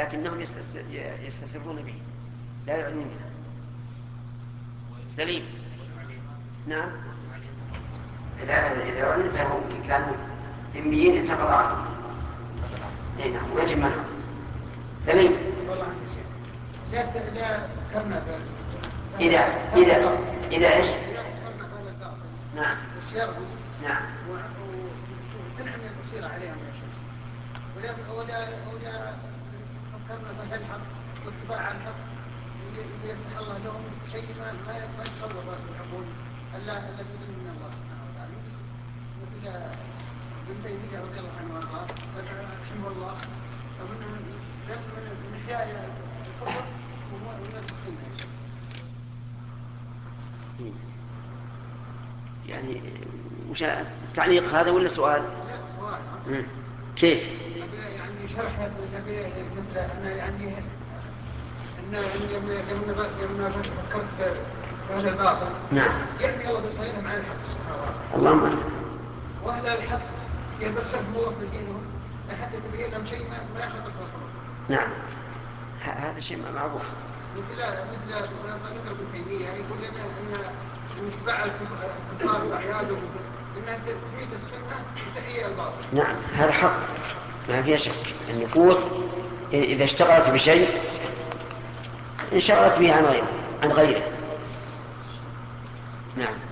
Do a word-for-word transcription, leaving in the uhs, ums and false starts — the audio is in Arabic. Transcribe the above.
لكنهم يستسرون به لا يعلنون به. سليم. نعم. إذا أعلن فهم كانوا ذميين انتقض عنهم. نعم ويجب منهم. سليم. لا لا كرنا إذا إذا إذا إيش؟ نعم. وسيرهم. نعم. وتنعم البصيرة عليهم يا شيخ. ولا ولا ولا فكرنا مثل الحق والاتباع على الحق يفتح الله لهم شيء ما ما يتصور العقول الا الا باذن من الله سبحانه وتعالى. مثل ابن تيميه رضي الله عنه وارضاه رحمه الله ومن من احياء الكفر ومن السنه. يعني وش تعليق هذا ولا سؤال؟ لا سؤال. مم. كيف؟ يعني شرح مثل أنا يعني أن لما لما فكرت في أهل الباطل. نعم. يعني الله بيصيرهم على الحق سبحانه وتعالى. اللهم. وأهل الحق يبصرهم الله في دينهم لحتى تبين لهم شيء ما يخطر في الخلق. نعم. هذا شيء معروف. مثل مثل ما ذكر ابن تيمية يقول لنا أن من اتباع الكفار وأعيادهم أنها تحيد السنة وتحيي الباطل. نعم هذا حق ما فيها شك. النفوس إذا اشتغلت بشيء انشغلت به عن غيره عن غيره. نعم.